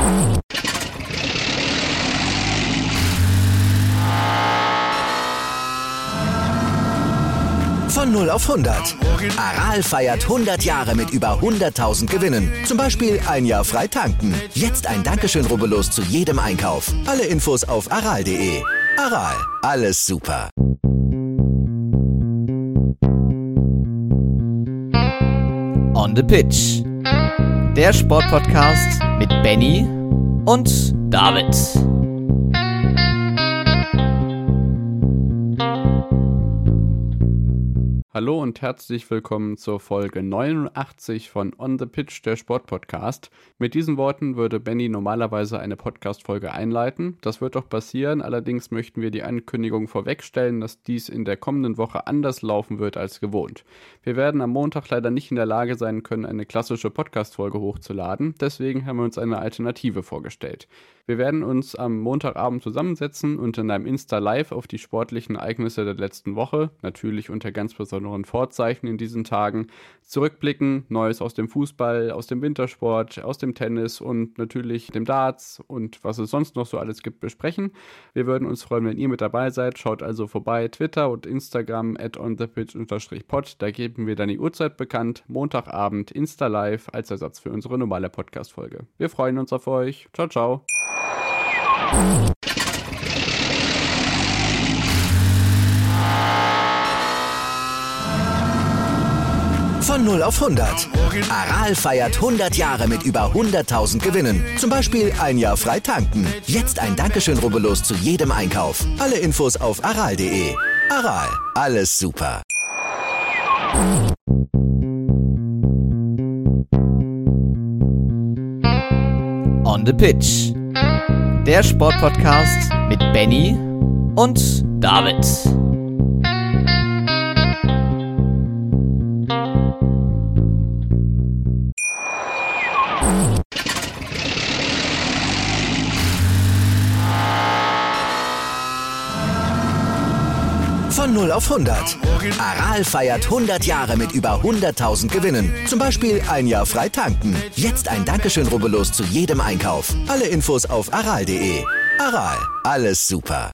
Von 0 auf 100. Aral feiert 100 Jahre mit über 100.000 Gewinnen. Zum Beispiel ein Jahr frei tanken. Jetzt ein Dankeschön, rubbellos zu jedem Einkauf. Alle Infos auf aral.de. Aral, alles super. On the Pitch. Der Sportpodcast mit Benny und David. Hallo und herzlich willkommen zur Folge 89 von On the Pitch, der Sportpodcast. Mit diesen Worten würde Benny normalerweise eine Podcast-Folge einleiten. Das wird doch passieren, allerdings möchten wir die Ankündigung vorwegstellen, dass dies in der kommenden Woche anders laufen wird als gewohnt. Wir werden am Montag leider nicht in der Lage sein können, eine klassische Podcast-Folge hochzuladen, deswegen haben wir uns eine Alternative vorgestellt. Wir werden uns am Montagabend zusammensetzen und in einem Insta-Live auf die sportlichen Ereignisse der letzten Woche, natürlich unter ganz besonderen Vorzeichen in diesen Tagen, zurückblicken, Neues aus dem Fußball, aus dem Wintersport, aus dem Tennis und natürlich dem Darts und was es sonst noch so alles gibt, besprechen. Wir würden uns freuen, wenn ihr mit dabei seid. Schaut also vorbei, Twitter und Instagram @onthepitch_pod, da geben wir dann die Uhrzeit bekannt. Montagabend Insta-Live als Ersatz für unsere normale Podcast-Folge. Wir freuen uns auf euch. Ciao, ciao. Von 0 auf 100. Aral feiert 100 Jahre mit über 100.000 Gewinnen. Zum Beispiel ein Jahr frei tanken. Jetzt ein Dankeschön, rubbellos zu jedem Einkauf. Alle Infos auf aral.de. Aral, alles super. On the Pitch. Der Sportpodcast mit Benny und David. Von 0 auf 100. Aral feiert 100 Jahre mit über 100.000 Gewinnen. Zum Beispiel ein Jahr frei tanken. Jetzt ein Dankeschön, rubbellos zu jedem Einkauf. Alle Infos auf aral.de. Aral, alles super.